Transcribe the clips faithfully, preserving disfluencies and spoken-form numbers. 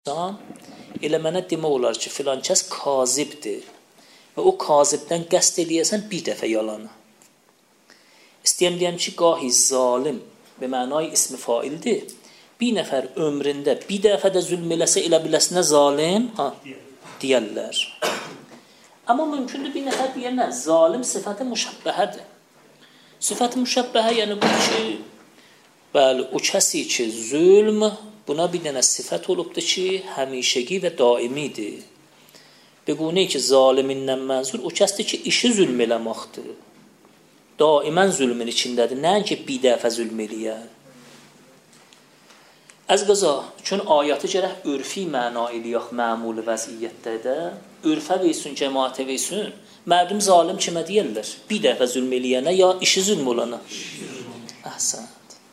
elə mənə demək olar ki, filan kəs kazibdir və o kazibdən qəsd eləyəsən bir dəfə yalanı. İstəyəm deyəm ki, gahi zalim və mənay ismi faildir. Bir nəfər ömründə bir dəfə də zülm eləsə elə biləsinə zalim ha, deyərlər. Amma mümkündür bir nəfər deyərlər, zalim sifəti müşəbbəhədir. Sifəti müşəbbəhə yəni bu ki, bəli, o kəsi ki, zülm buna bir dənə sifət olubdur ki, həmişəgi və daimidir. Bequnə ki, zalimindən mənzur o kəsdir ki, işi zülm eləməkdir. Daimən zülmün içindədir, nəən ki, bir dəfə zülm eləyər. Az qaza, çün ayatı gərək ürfi məna eləyək məmul vəziyyətdə də, ürfə veysun, cəmaətə veysun, mərdum zalim kimə deyərlər? Bir dəfə zülm eləyənə ya işi zülm olana? Əhsən.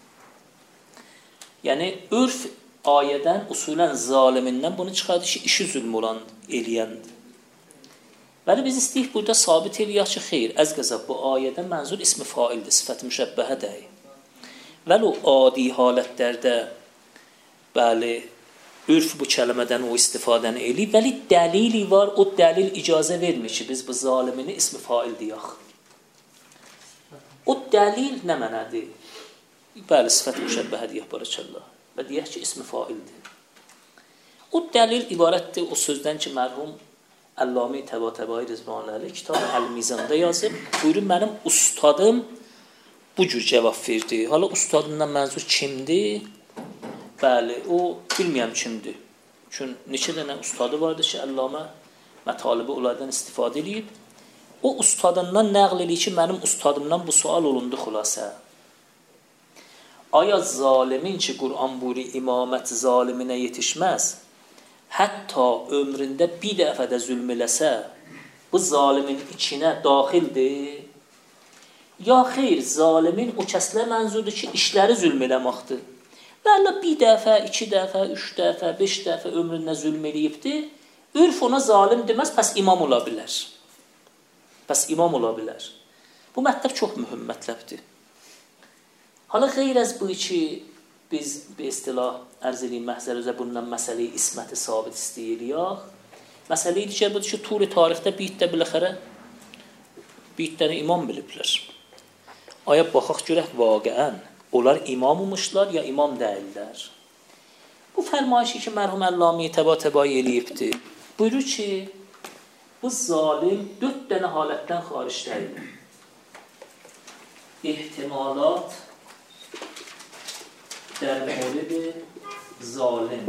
Yəni, ürf ayədən, usulən zalimindən bunu çıxardır ki, işi zülm olan eləyəndir. Bəli, biz istəyik burada sabit eləyək ki, xeyr, əz qəzab bu ayədən mənzur ismi faildir, sifət müşəbbəhə dəyi. Vəli o adi halətlərdə, bəli, ürf bu kələmədən o istifadəni eləyib, vəli dəlili var, o dəlil icazə vermir ki, biz bu zalimini ismi fail deyək. O dəlil nə mənədir? Bəli, sifət müşəbbəhə deyək, barakallah. Və deyək ki, ismi faildir. O dəlil ibarətdir o sözdən ki, mərhum Əlləmi Təbatəbai Rizvanlı Əli kitab Əl-Mizanda yazıb, buyurun, mənim ustadım bu cür cavab verdi. Hala ustadından mənzur kimdir? Bəli, o bilməyəm kimdir. Çünki neçə dənə ustadı vardı ki, Əlləmə mətalibi onlardan istifadə edib. O ustadından nəql eləyir ki, mənim ustadımdan bu sual olundu xülasə. Aya zalimin ki, Qur'an buyuruyor, imamət zaliminə yetişməz, hətta ömründə bir dəfə də zülm eləsə, bu zalimin içinə daxildir. Ya xeyr, zalimin o kəslər mənzurdur ki, işləri zülm eləməkdir. Və Allah bir dəfə, iki dəfə, üç dəfə, beş dəfə ömründə zülm eləyibdir. Ürf ona zalim deməz, pəs imam ola bilər. Pəs imam ola bilər. Bu mətləb çox mühüm mətləbdir. Hala xeyr az bu ki, biz bir istilah ərz edeyim məhzər üzə bundan məsələyi isməti sabit istəyirik. Məsələyi digər budur ki, turi tarixdə bir itdə biləxərə bir itdəni imam biliblər. Aya baxaq görək vaqəən, onlar imam olmuşlar ya imam deyirlər. Bu fərmayişi ki, mərhum Əlləmi Təbatəbai eləyibdir. Buyurur ki, bu zalim dörd dənə halətdən xaricdəydir. İhtimalat در مورد ظالم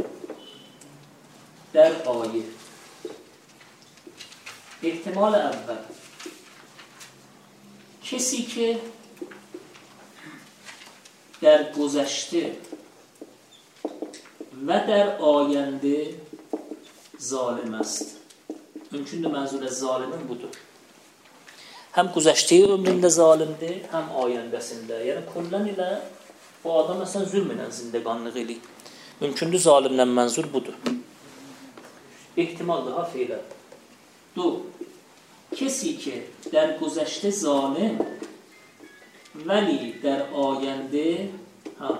در آیه احتمال اول کسی که در گذشته و در آینده ظالم است. mümkündür منظور از ظالمın budur. Hem گذشته ömründə zalimdir, hem ayəndəsində. Yəni kullən ilə bu adam məsələn zülm ilə zindəqanlıq eləyir. Mümkündür zalimdən mənzur budur. İhtimal daha feylə. Du, kesi ki در گذشته zalim ولی در آینده ha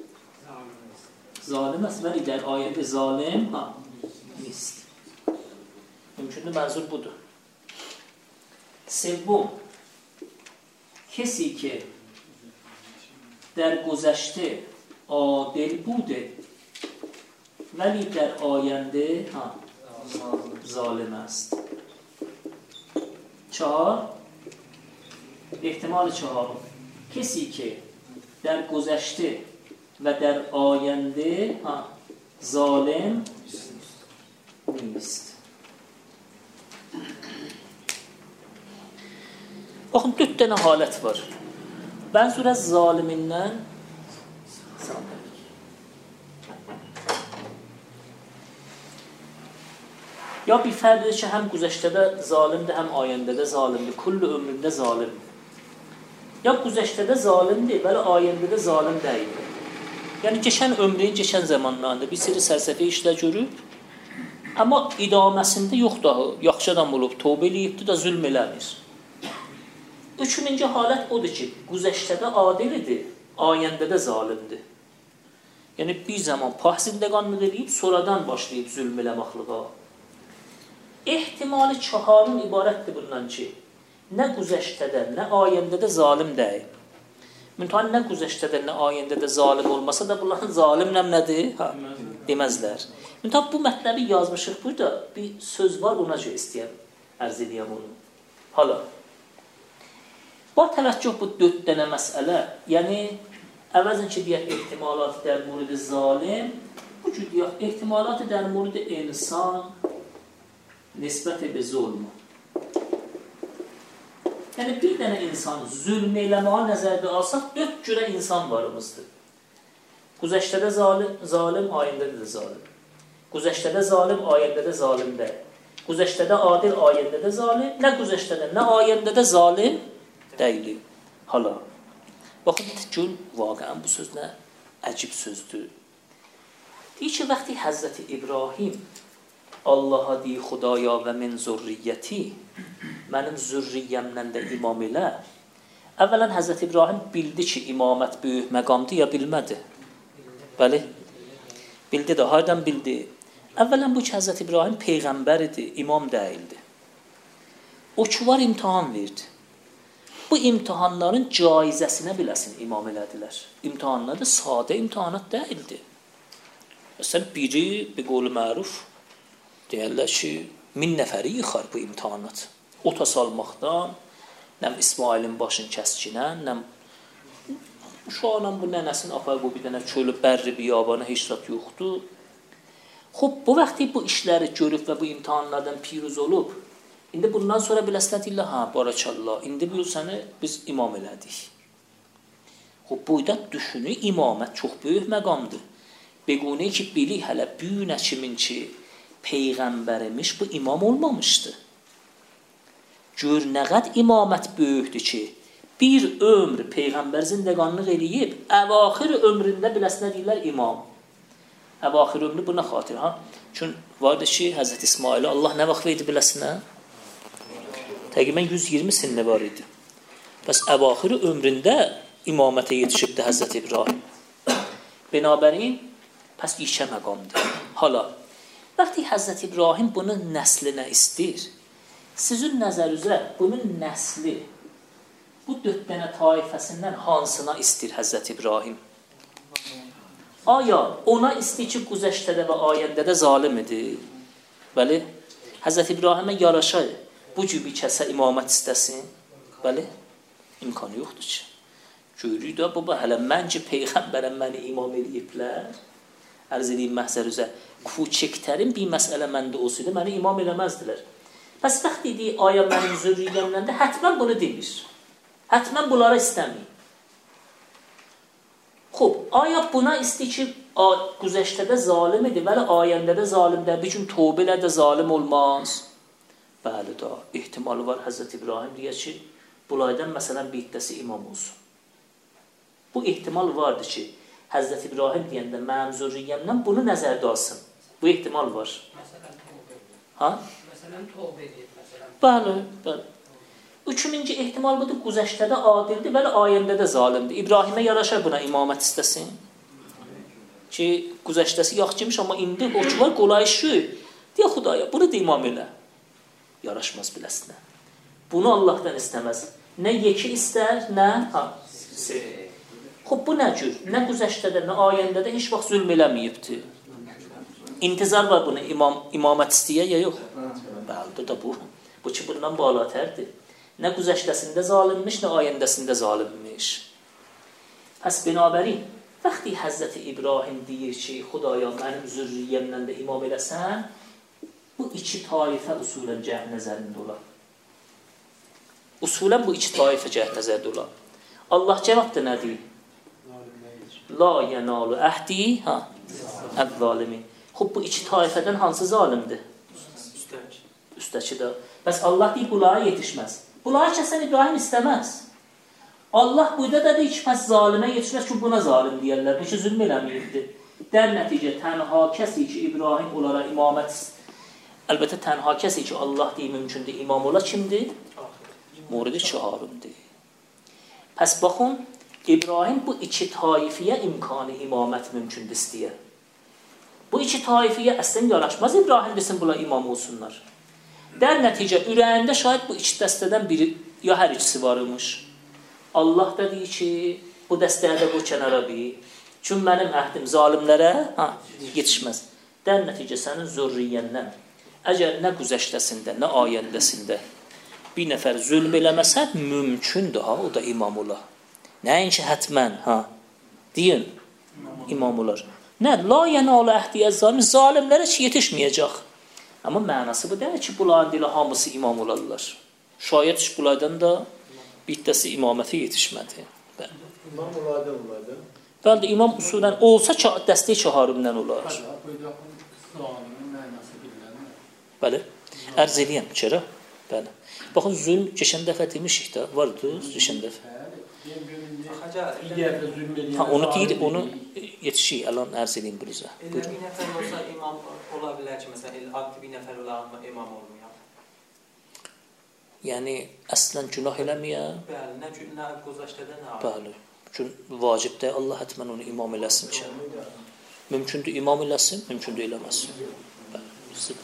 zalim است ولی در آینده zalim ha نیست. Mümkündür mənzur budur. Sevbum, kesi ki در گذشته عادل بوده ولی در آینده ها ظالم است. چهار احتمال چهارم کسی که در گذشته و در آینده ها ظالم نیست. Baxın, dörd dənə halət var. Mənzur az zalimindən ya bir fərdidir ki, həm güzəştədə zalimdir, həm ayəndədə zalimdir. Kullu ömründə zalimdir. Ya güzəştədə zalimdir, bəli ayəndədə zalim deyildir. Yəni, geçən ömrün, geçən zamanlarında bir siri səlsəfə işlə görüb, amma idaməsində yox daha, yaxşı adam olub, tövbə eləyibdir da zülm eləmir. Üçüncü halət odur ki, güzəştədə adilidir, ayəndədə zalimdir. Yəni bir zaman pak zindəqanlıq edib, sonradan başlayıb zülm eləməklığa. Ehtimali çaharın ibarətdir bundan ki, nə güzəştədə, nə ayəndə də zalim deyil. Müntəhən nə güzəştədə, nə ayəndə də zalim olmasa da bunların zalimlə nədir? Ha, deməzlər. Müntəhən bu mətləbi yazmışıq burada. Bir söz var, ona görə istəyəm, ərz edəyəm onu. Hala. Bu təvəccüh bu dörd dənə məsələ, yəni əvvəzən ki, deyək, ehtimalat der muridi zalim, bu cür deyək, ehtimalat der muridi insan, nisbət bi zulm. Yəni, bir dənə insan zülm eləməyə nəzərdə alsaq, dörd cürə insan varımızdır. Güzəştədə zalim, zalim, ayəndə də zalim. Güzəştədə zalim, ayəndə də zalim deyil. Güzəştədə adil, ayəndə də zalim. Nə güzəştədə, nə ayəndə də zalim deyil. Hala. Baxın, gün vaqəən bu söz nə əcib sözdür. Deyir ki, vaxtı Həzrəti İbrahim Allaha deyir, Xudaya və min zürriyyəti, mənim zürriyyəmdən də imam elə. Əvvələn Həzrəti İbrahim bildi ki, imamət böyük məqamdır, ya bilmədi? Bəli, bildi də, hardan bildi? Əvvələn bu ki, Həzrəti İbrahim peyğəmbər idi, imam deyildi. O ki, var imtihan verdi. Bu imtihanların caizəsinə biləsin imam elədilər. İmtihanlar da sadə imtihanat deyildi. Məsələn, biri, bir qolu məruf, deyərlər ki, min nəfəri yıxar bu imtihanat. Ota salmaqdan, nəm İsmailin başını kəskinən, nəm uşaqla bu nənəsinin apar bu bir dənə çölü bərri biyabana heç zat yoxdur. Xob, bu vaxtı bu işləri görüb və bu imtihanlardan piruz olub, İndi bundan sonra biləsinə deyirlər, hə, barakallah, indi bu səni biz imam elədik. Xob, boyda düşünü imamət çox böyük məqamdır. Bequnə ki, bili hələ büyünə kimin ki, peyğəmbərimiz bu imam olmamışdı. Gör, nə qəd imamət böyükdür ki, bir ömr peyğəmbər zindəqanlıq eləyib, əvaxir ömründə biləsinə deyirlər imam. Əvaxir ömrü buna xatir, ha? Çünki vardı ki, Həzrət İsmail'ə Allah nə vaxt verdi biləsinə? Təqribən yüz iyirmi sinni var idi. Bəs əvaxiri ömründə imamətə yetişibdi Həzrət İbrahim. Binabərin, pəs işə məqamdır. Hala, vaxtı Həzrət İbrahim bunun nəslinə istəyir. Sizin nəzərinizə bunun nəsli, bu dörd dənə taifəsindən hansına istəyir Həzrət İbrahim? Aya, ona istəyir ki, güzəştədə və ayəndə də zalim idi. Bəli, Həzrət İbrahimə yaraşır. Bu cür bir kəsə imamət istəsin, bəli, imkanı yoxdur ki. Görürük də, baba, hələ mən ki, peyğəmbərəm məni imam eləyiblər, ərz edeyim məhzər üzə, küçəklərin bir məsələ məndə olsaydı, məni imam eləməzdilər. Pəs vaxt dediyi, aya mənim zürriyyəmdən də hətmən bunu demir. Hətmən bunlara istəmir. Xob, aya buna istəyir ki, güzəştədə zalim idi, bəli, ayəndə də zalimdə, bir gün tövbə ilə də zalim olmaz. Bəli da, ehtimalı var Həzrət İbrahim deyək ki, bulaydan məsələn bir iddəsi imam olsun. Bu ehtimal vardır ki, Həzrət İbrahim deyəndə mənim zürriyyəmdən bunu nəzərdə alsın. Bu ehtimal var. Ha? Məsələn, tövbə edib, məsələn. Bəli, bəli. Üçüncü ehtimal budur, güzəştədə adildir, bəli, ayəndə də zalimdir. İbrahimə yaraşar buna imamət istəsin. Ki, güzəştəsi yax kimiş, amma indi o ki var, qolay şu. Deyə Xudaya, bunu da imam elə. Yaraşmaz biləsinə. Bunu Allahdan istəməz. Nə yeki istər, nə ha. Xob, bu nə cür? Nə güzəştədə, nə ayəndə də heç vaxt zülm eləməyibdir. İntizar var bunu imam, imamət istəyə, ya yox? Bəli, da bu. Bu ki, bundan balatərdir. Nə güzəştəsində zalimmiş, nə ayəndəsində zalimmiş. Pəs binabərin, vaxtı Həzrəti İbrahim deyir ki, Xudaya, mənim zürriyyəmdən də imam eləsən, bu iki taifə usulən cəhd nəzərində olar. Usulən bu iki taifə cəhd nəzərində olar. Allah cavabda nə deyir? La yənalu əhdi, ha, əz-zalimin. Xob, bu iki taifədən hansı zalimdir? Üstəki. Üstəki də. Bəs Allah deyir, bunlara yetişməz. Bunları kəsən İbrahim istəməz. Allah burada da deyir ki, pəs zalimə yetişməz ki, buna zalim deyərlər. Bu ki, zülm eləməyibdir. Dər nəticə, tənha kəsi ki, İbrahim onlara imamət istəyir. Əlbəttə, tənha kəsi ki, Allah deyir, mümkündür, imam ola kimdir? Muridi çaharımdır. Pəs baxın, İbrahim bu iki taifiyə imkanı imamət mümkündür istəyir. Bu iki taifiyə əslən yaraşmaz İbrahim desin bunlar imam olsunlar. Der nəticə ürəyində şayət bu iki dəstədən biri ya hər ikisi var imiş. Allah da deyir ki, bu dəstədə bu kənara bir. Çünki mənim əhdim zalimlərə ha, yetişməz. Der nəticə sənin zürriyyəndən əgər nə güzəştəsində, nə ayəndəsində bir nəfər zülm eləməsən mümkündür ha, o da imam olar. Nəinki hətmən ha, deyin imam olar. Nə, la yənalı əhdi əz-zalim, zalimlərə heç yetişməyəcək. Amma mənası bu deyil ki, bunların ilə hamısı imam olarlar. Şayət ki, bunlardan da bittəsi imamətə yetişmədi. İmam olardı olardı. Bəli, imam usulən olsa dəstəyi çaharımdan olar. Bəli, ərz eləyəm kərə. Bəli. Baxın, zülm keçən dəfə demişik də, vardı, keçən dəfə. Ha, onu deyir, onu yetişik, əlan ərz eləyim bürüzə. Bir nəfər olsa imam ola bilər ki, məsələn, adlı bir nəfər ola imam olmuyor. Yəni, əslən günah eləməyə? Bəli, nə günə qozlaşdədə nə var? Bəli, çünki vacibdə Allah hətmən onu imam eləsin ki. Mümkündür imam eləsin, mümkündür eləməsin. Bəli, sizə.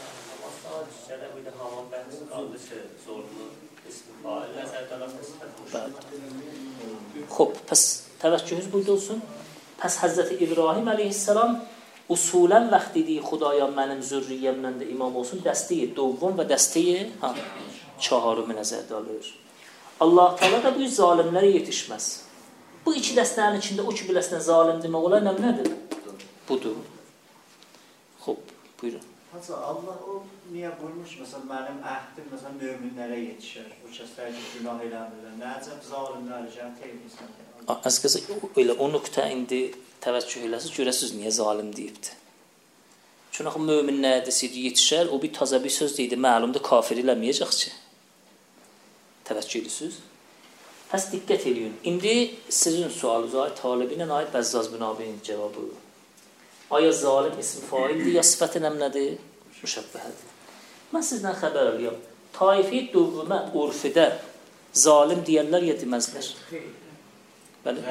Xob, pəs təvəccühünüz buydu olsun. Pəs Həzrəti İbrahim əleyhissalam usulən vaxt dediyi Xudaya mənim zürriyyəmdən də imam olsun, dəstəyi dovvum və dəstəyi ha, çaharımı nəzərdə alır. Allah Teala da bu zalimlərə yetişməz. Bu iki dəstənin içində o ki biləsinə zalim demək olar, nə nədir? Budur. Xob, buyurun. Hatta Allah o niyə buyurmuş, məsələn, mənim əhdim, məsələn, möminlərə yetişər, o kəslər ki, günah eləmirlər, nəcəb zalimlər, cəm teybilsən. Az qısa, elə o nöqtə indi təvəccüh eləsiz, görəsiz niyə zalim deyibdir. Çünki axı mömin nə desəydi yetişər, o bir taza bir söz deyildi, məlumdur, kafir eləməyəcək ki. Təvəccüh edirsiniz. Pəs diqqət eləyin. İndi sizin sualınız ayət talibinin ayət Bəzzaz bin Abinin cavabı. Aya zalim ism faildir, ya sifəti nəmnədir? Müşəbbəhədir. Mən sizdən xəbər alıyam. Taifi dövvümə urfidə zalim deyərlər ya deməzlər. Bəli.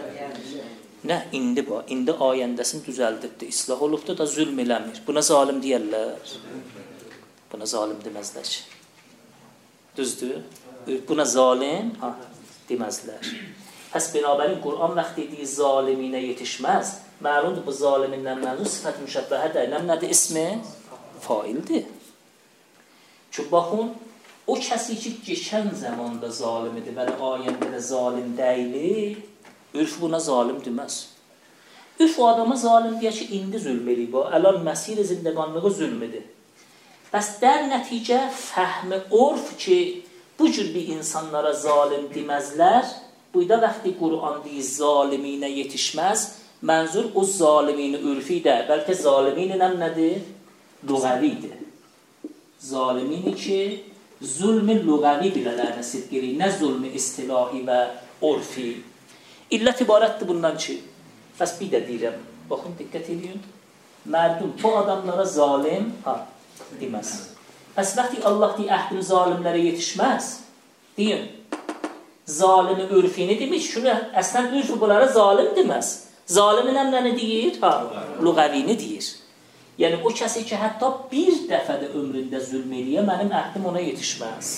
Nə, indi bu. İndi ayəndəsini düzəldibdir. İslah olubdur da zülm eləmir. Buna zalim deyərlər. Buna zalim deməzlər ki. Düzdür? Buna zalim ha, deməzlər. Pəs binabərin Qur'an vaxt dediyi zaliminə yetişməz. Məlumdur bu zalimindən mənzur sifət müşəbbəhədir. Nədir ismi? Faildir. Çünki baxın, o kəsi ki geçən zamanda zalim idi, bəli ayəndə də zalim deyilir, ürf buna zalim deməz. Ürf o adama zalim deyək ki, indi zülm eləyib, əlan məsir zindəqanlığı zülm edir. Bəs dər nəticə fəhmi orf ki, bu cür bir insanlara zalim deməzlər, bu da vaxtı Qur'an deyir, zaliminə yetişməz, mənzur o zalimini ürfi də, bəlkə zalimini nəm nədir? Lüğəvidir. Zalimini ki, zulmü lüğəvi bilələr nəsib gelir, nə zulmü istilahi və orfi. İllət ibarətdir bundan ki, bəs bir də deyirəm, baxın, diqqət edin, mərdum bu adamlara zalim ha, deməz. Bəs vaxtı Allah deyir, əhdim zalimlərə yetişməz, deyin, zalimi ürfini demiş, şunu əslən ürfi bunlara zalim deməz. Zalimin əmrəni deyir, ha, lüğəvini deyir. Yəni, o kəsi ki, hətta bir dəfədə ömründə zülm eləyə, mənim əhdim ona yetişməz.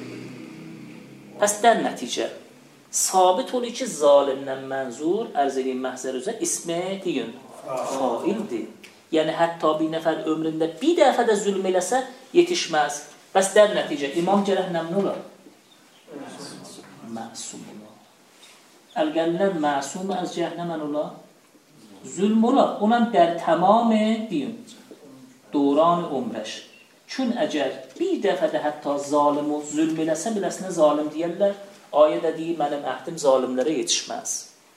Pəs dən nəticə, sabit olur ki, zalimdən mənzur, ərz edin məhzər üzə, ismi deyin, faildir. Yəni, hətta bir nəfər ömründə bir dəfədə zülm eləsə, yetişməz. Pəs dən nəticə, imam gərək nəmni olar? Məsum olar. Əlgənlər məsum az cəhənnəmən ola, zülm ola, ona dər tamamı deyin, döran ömrəş. Çün əgər bir dəfədə hətta zalim o zülm eləsə, biləsinə zalim deyərlər, ayədə deyir, mənim əhdim zalimlərə yetişməz.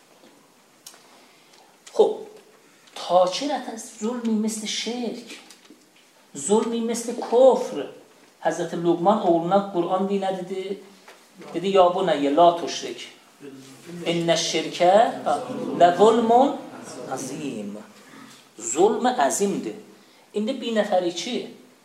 Xob, takirətən zulmi misli şirk, zulmi misli kofr. Həzrəti Luqman oğluna Qur'an deyir, nə dedi? Dedi, ya bu nəyyə, la tuşrik. İnnə şirkə lə zulmun azim. Zulmü əzimdir. İndi bir nəfəri ki,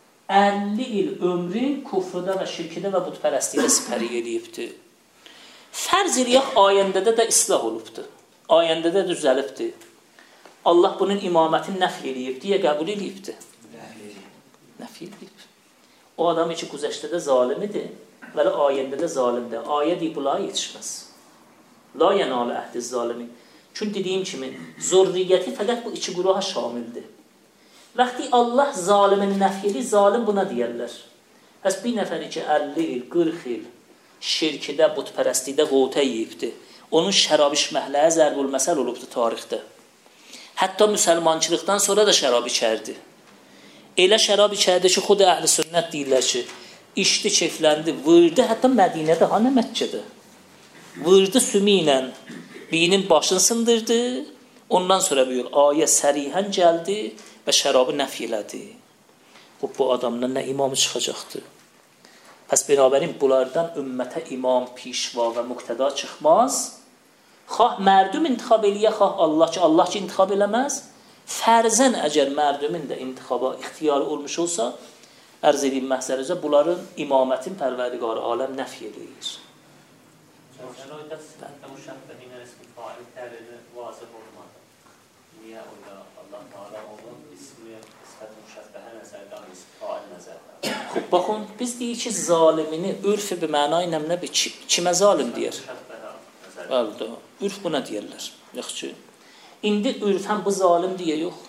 əlli il ömrü kufrda və şirkdə və budpərəstlikdə sipəri eləyibdir. Fərz eləyək ayəndə də islah olubdur. Ayəndə də düzəlibdir. Allah bunun imamətini nəf eləyibdir, ya qəbul eləyibdir? Nəf eləyib. O adam ki, güzəştədə zalimidir və ayəndə də zalimdir. Ayə deyib, bunlara yetişməz. La yanalı əhdi zalimin. Çünki dediyim kimi, zurriyyəti fəqət bu iki qruha şamildir. Vaxtı Allah zalimin nəf edir, zalim buna deyərlər. Bəs bir nəfəri ki, əlli il, qırx il şirkidə, butpərəstlikdə qovtə yiyibdir. Onun şərab içməkləyə zərbül məsəl olubdur tarixdə. Hətta müsəlmançılıqdan sonra da şərab içərdi. Elə şərab içərdi ki, xud əhl-i sünnət deyirlər ki, içdi, keyfləndi, vırdı, hətta Mədinədə, ha nə Məkkədə. Vırdı sümü ilə birinin başını sındırdı, ondan sonra buyur, ayə sərihən gəldi və şərabı nəf elədi. Bu adamdan nə imamı çıxacaqdır? Pəs berabərin bunlardan ümmətə imam, pişva və müqtəda çıxmaz. Xah mərdum intixab eləyə, xah Allah ki, Allah ki intixab eləməz. Fərzən əgər mərdumin də intixaba ixtiyarı olmuş olsa, ərz edeyim məhzərizə, bunların imamətin pərverdigarı aləm nəf eləyir. Şəraitdə müşəbbəhinə ismi fail tərini vazib olmadı. Niyə orada Allah Teala onun ismi ismət müşəbbəhə nəzərdən, ismi fail nəzərdən? Xub, baxın, biz deyik ki, zalimini ürf bir mənay nəmnə bir kimə zalim deyər? Əldə, ürf buna deyərlər. Yox ki, indi ürf həm bu zalim deyə yox.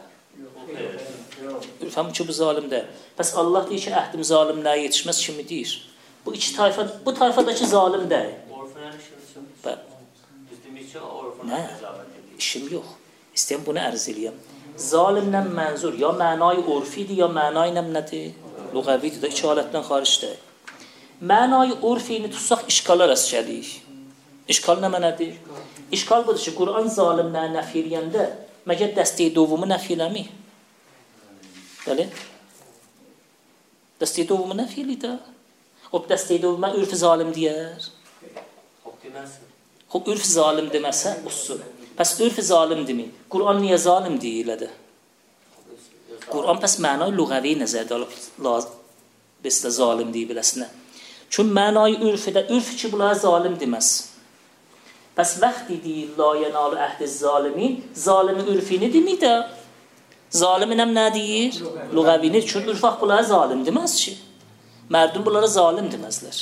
Ürf həm ki, bu zalim deyər. Bəs Allah deyir ki, əhdim zalimləyə yetişməz kimi deyir. Bu iki tayfa, bu tayfadakı zalim deyir. Orfunun işini söyləyir. Biz demək ki, orfunun nə? İşim yox. İstəyəm bunu ərz eləyəm. Zalimlə mənzur ya mənay urfidir, ya mənay nəmnədir. Lüğəvidir də, iki alətdən xaricdir. Mənayı urfini tutsaq işqala rast gəlik. İşqal nə mənədir? İşqal budur ki, Quran zalimləri nəf eləyəndə məgər dəstəyi dovumu nəf eləmi? Bəli? Dəstəyi dovumu nəf eləyir də. O dəstəyi dovumə ürf zalim deyər. Xob deməsin. Xob ürf zalim deməsə, olsun. Pəs ürf zalim demi. Quran niyə zalim deyilədir? Quran pəs mənay lüğəvi nəzərdə alıb bəsdə zalim deyib biləsinə. Çün mənay ürfüdə, ürf ki, bunlara zalim deməz. Pəs vəxti deyil, la yenalı əhdi zalimin, zalimi ürfini demir də. Zalimin həm nə deyir? Lüğəvini, çün ürfaq bunlara zalim deməz ki. Mərdum bunlara zalim deməzlər.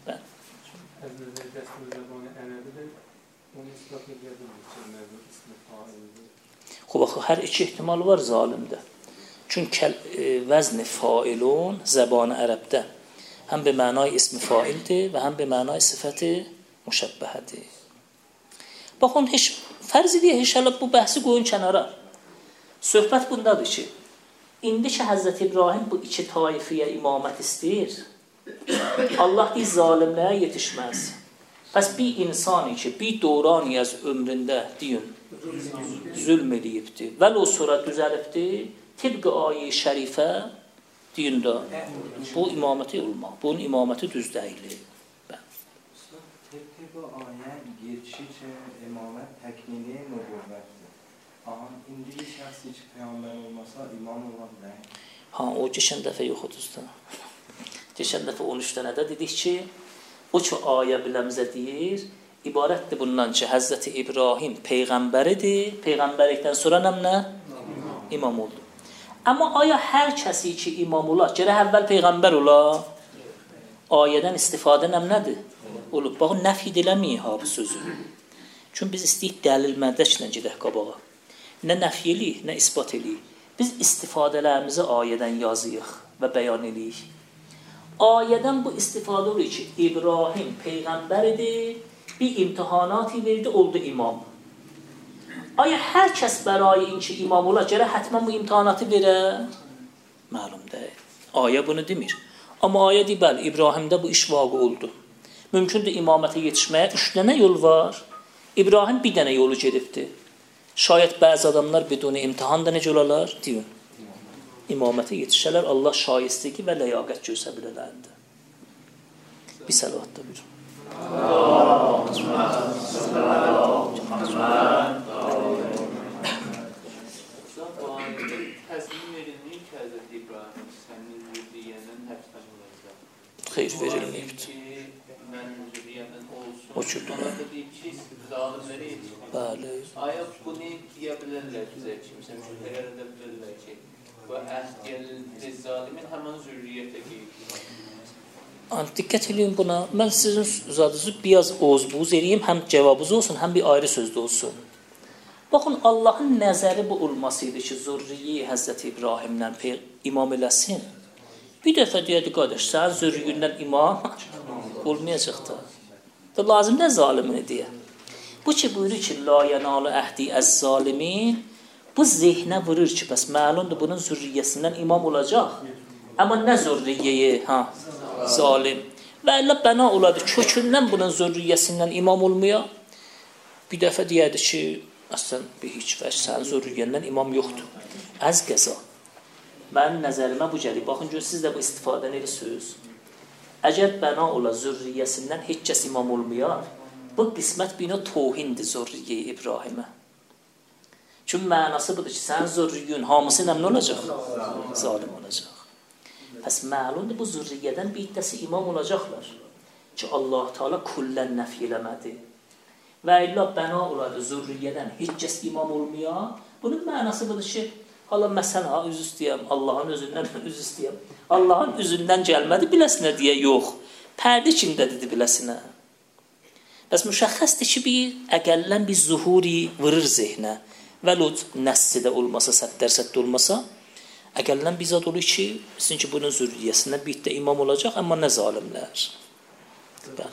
Xob, hər iki ehtimal var zalimdə. Çünki vəzni failun zəbanı ərəbdə həm bir mənay ismi faildir və həm bir mənay sifəti müşəbbəhədir. Baxın, heç, fərz edir, heç hələ bu bəhsi qoyun kənara. Söhbət bundadır ki, indi ki, Həzrət İbrahim bu iki taifiyə imamət istəyir, Allah deyir, zalimləyə yetişməz. Pəs bir insani ki, bir dorani az ömründə deyin, zülm eləyibdir, vəl o sonra düzəlibdir, tibqi ayi şərifə deyin də, bu imaməti olmaq, bunun imaməti düz deyilir. Tibqi ayə geçici imamət təkmili nübüvvətdir. Aha, indi bir şəxsi ki, peyğəmbər olmasa imam ola bilər. Ha, o keçən dəfə yox otuzda. Keçən dəfə on üç dənədə dedik ki, o ki, ayə biləmizə deyir, ibarətdir bundan ki, Həzrəti İbrahim peyğəmbəridir, peyğəmbərlikdən sonra nəmnə? İmam oldu. Amma aya hər kəsi ki, imam olar, gərək əvvəl peyğəmbər olar, ayədən istifadə nəmnədir? Olub, baxın, nəf ediləməyik ha bu sözü. Çünki biz istəyik dəlil məddəklə gedək qabağa. Nə nəf eləyik, nə ispat eləyik. Biz istifadələrimizi ayədən yazıyıq və bəyan eləyik. Ayədən bu istifadə olur ki, İbrahim peyğəmbəridir, bir imtihanatı verdi, oldu imam. Aya hər kəs bərayin ki, imam olar, gərək hətmən bu imtihanatı verə? Məlum deyil. Ayə bunu demir. Amma ayə deyir, bəli, İbrahimdə bu iş vaqı oldu. Mümkündür imamətə yetişməyə üç dənə yol var. İbrahim bir dənə yolu gedibdir. Şayət bəzi adamlar biduni imtihan da necə olarlar? Deyin. İmamətə yetişələr, Allah şayistəki və ləyaqət göstərələrində. Bir səlavat da bir. Xeyr, verilməyibdir. O uçurdu. dediği ki zalimleri yetişmez. Bəli. Aya bunu deyə bilərlər bizə ki, məsələn, şübhələr edə bilərlər ki, bu əhd gəldi zalimin həmin zürriyyətə qeyd. Diqqət edin buna. Mən sizin zadınızı biraz oz-buz eləyim, həm cavabınız olsun, həm bir ayrı sözdə olsun. Baxın, Allahın nəzəri bu olmasıydı ki, zürriyi Həzrəti İbrahimdən imam eləsin. Bir dəfə deyədi, qardaş, sənin zürriyindən imam olmayacaq da. Da lazım nə zalimini deyə. Bu ki, buyurur ki, la yanalı əhdi əz-zalimin, bu zehnə vurur ki, bəs məlumdur bunun zürriyyəsindən imam olacaq. Amma nə zürriyeyi, ha, zalim. Və Allah bəna oladı, kökündən bunun zürriyyəsindən imam olmuyor. Bir dəfə deyədi ki, əslən, bir heç vəc, sənin zürriyyəndən imam yoxdur. Əz qəza. Mənim nəzərimə bu gəlir. Baxın, gör, siz də bu istifadə edirsiniz. Əgər bəna ola zürriyyəsindən heç kəs imam olmuyor, bu qismət bina tohindir zürriyə İbrahimə. Çünki mənası budur ki, sənin zürriyyün hamısı nə olacaq? Zalim olacaq. Pəs məlumdur, bu zürriyyədən bir hissəsi imam olacaqlar. Ki, Allah Teala kullən nəfi eləmədi. Və illə bəna oladı zürriyyədən heç kəs imam olmuyor. Bunun mənası budur ki, hala məsələn, ha, üz istəyəm, Allahın özündən üz istəyəm. Allahın üzündən gəlmədi, biləsinə deyə yox. Pərdi kimdədir biləsinə. Bəs müşəxəsdir ki, bir əqəllən bir zuhuri vırır zehnə. Vəlud nəssi də olmasa, səttər-səttə olmasa, əqəllən bir zad olur ki, bilsin ki, bunun zürriyyəsindən bir də imam olacaq, amma nə zalimlər. Bəli.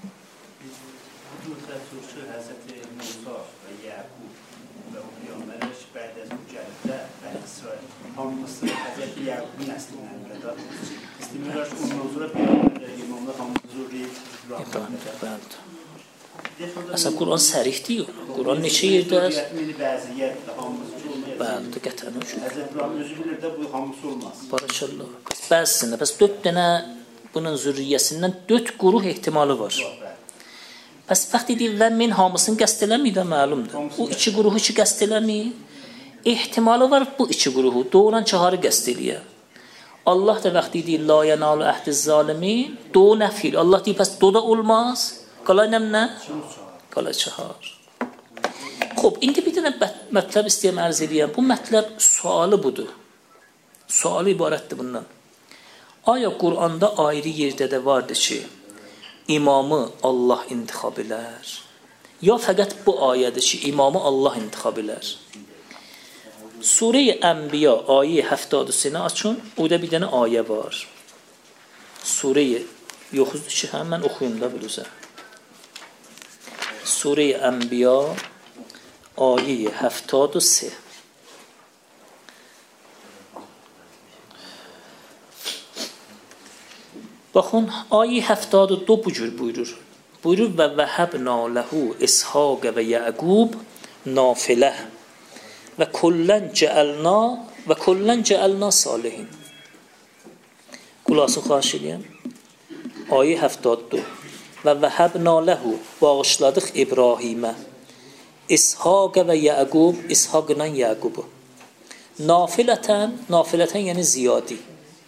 Hamısı Həzrəti Yaqubun nəslindən qədər. İstəmirlər ki, ondan sonra Peyğəmbərlər, imamlar hamısı zürriyyət İbrahimdən. Əslən, Quran sərihdir. Quran neçə yerdə? Bəziyyət hamısı olmayacaq. Bəli, qətən o üçün. Həzrət İbrahim özü bilir də bu hamısı olmaz. Barakallah. Bəzisində, bəs dörd dənə bunun zürriyyəsindən dörd quruh ehtimalı var. Bəs vaxt deyil, və min hamısını qəst eləmir də məlumdur. O iki quruhu ki qəst eləmir. ehtimalı var bu iki quruhu doğulan çaharı qəst eləyə. Allah da vaxtı deyir la yanalu əhdiz zalimin, do nəfil. Allah deyir pəs do da olmaz. Qalay nəmnə? Qalay çahar. Xob, indi bir dənə mətləb istəyəm ərz edəyəm. Bu mətləb sualı budur. Sualı ibarətdir bundan. Aya Qur'anda ayrı yerdə də vardır ki, imamı Allah intixab elər. Ya fəqət bu ayədir ki, imamı Allah intixab elər. Sure-i Ənbiya ayə həftad sini açın, orada bir dənə ayə var. Sure-i yoxuzdur ki, həmən oxuyum da biluzə. Sure-i Ənbiya ayə həftad sini. Baxın, ayə həftad dö bu cür buyurur. Buyurur və vəhəbna ləhu İshaq və Yəqub nafilə və kullən cəəlna və kullən cəəlna salihin. Qulasını xahiş edəyəm. Ayə həftad dö və vəhəbna ləhu bağışladıq İbrahimə İshaq və Yəqub İshaqla Yəqubu nafilətən nafilətən yəni ziyadi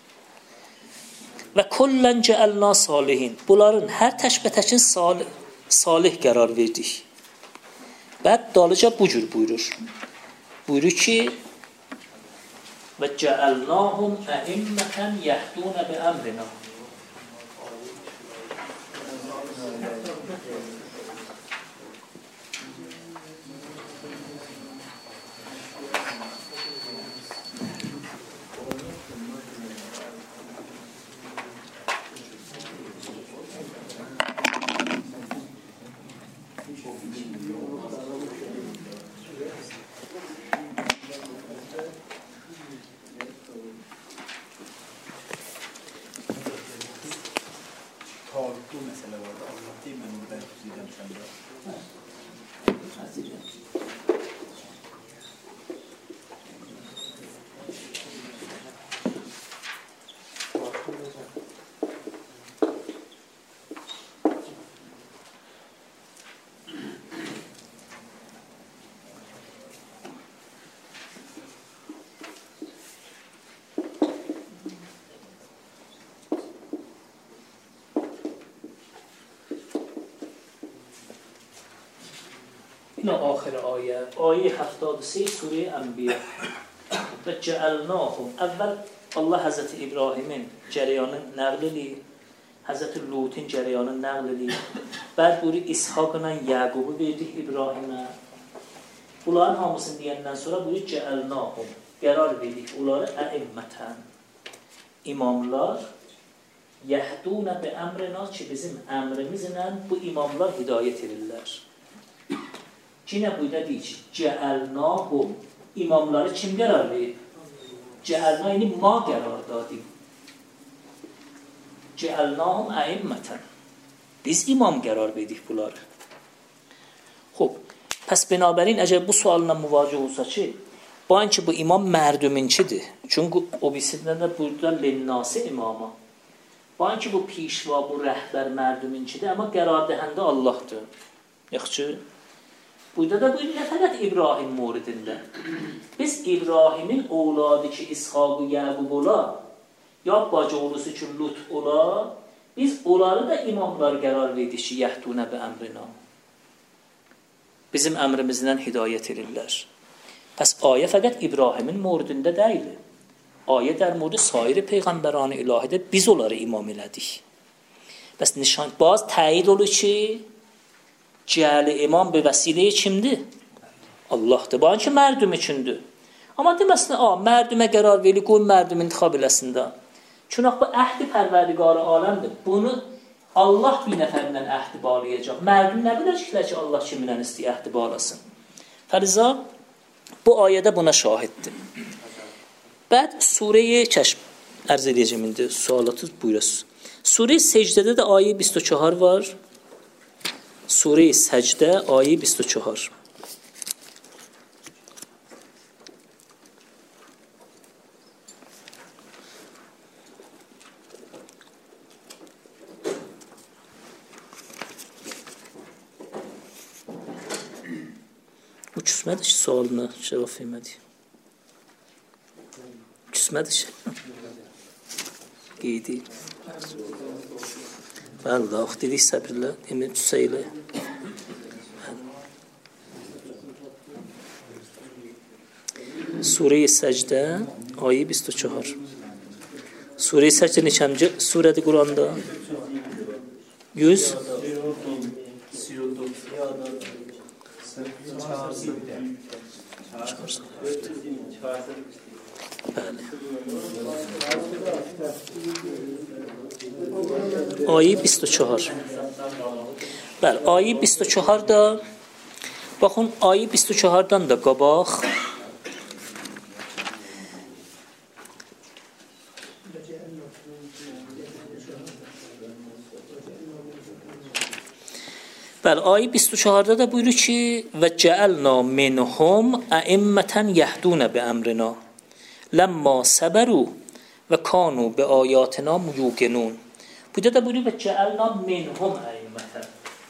və kullən cəəlna salihin. Bunların hər təşbətəkin salih, salih qərar verdik. Bəd dalıca bu cür buyurur. Buyurur ki və cəəlnahum əimmətən yəhdunə bi əmrinə. İlə axir ayə. Ayə هفتاد و سه سوره انبیا. Və cəəlnahum. Əvvəl Allah Həzrəti İbrahimin cərəyanını nəql edir. Həzrəti Lutin cərəyanını nəql edir. Bəd buyurur İshaqla Yaqubu verdik İbrahimə. Bunların hamısını deyəndən sonra buyurur cəəlnahum. Qərar verdik onları əimmətən. İmamlar yəhdunə bi əmrinə ki bizim əmrimizlə bu imamlar hidayət edirlər. Yine burada deyir ki, cəəlnahum, imamları kim qərar verir? Cəəlna yəni ma qərar dadir. Cəəlnahum əimmətən. Biz imam qərar verdik bunları. Xob, pəs binabərin əgər bu sualına müvacih olsa ki, bu anki bu imam mərdüminçidir. Çünki o birisindən də burada linnası imama. Bu anki bu pişva, bu rəhbər mərdüminçidir, amma qərar dəhəndə Allahdır. Yaxşı? Burada da bu nə fəqət İbrahim muridində. Biz İbrahimin oğladı ki, İshaq-ı Yaqub ola, ya bacıoğlusu ki, Lut ola, biz onları da imamlar qərar verdik ki, yəhdunə bi əmrinə. Bizim əmrimizdən hidayət edirlər. Pəs ayə fəqət İbrahimin muridində deyil. Ayə dər murdi sair peyğəmbərani ilahidə biz onları imam elədik. Bəs nişan, baz təyid olur ki, cəli imam bir vəsiləyə kimdir? Allahdır. Bu anki mərdüm üçündür. Amma deməsinə, a, mərdümə qərar verir, qoy mərdüm intiqab eləsində. Çünki bu əhdi pərverdigarı aləmdir. Bunu Allah bir nəfərindən əhdi bağlayacaq. Mərdüm nə biləcəklər ki, Allah kiminlə istəyir əhdi bağlasın? Fəriza, bu ayədə buna şahiddir. Bəd surəyə kəşf ərz edəcəm indi, sualatı buyurasınız. Surə-i Secdədə də ayə بیست و چهار var. Surə-i Səcdə ayə بیست و چهار. Bu küsmədir ki, sualına cavab vermədi. Küsmədir ki. Qeydi. Bəli, dedik səbirlə, demək tüsəylə. Surə-i Səcdə, ayə بیست و چهار. Surə-i Səcdə neçəmcə surədir Quranda? yüz Bəli. Ayə بیست و چهار. Bəli, ayə بیست و چهار da baxın, ayə بیست و چهار-dan da qabaq Bəli, ayə بیست و چهار-da da buyurur ki və cəəlna minhum əimmətən yəhdunə bi əmrinə ləmma səbəru və kanu bi ayatina muyuqinun. Burada da buyurur və cəəlna minhum əimmətən.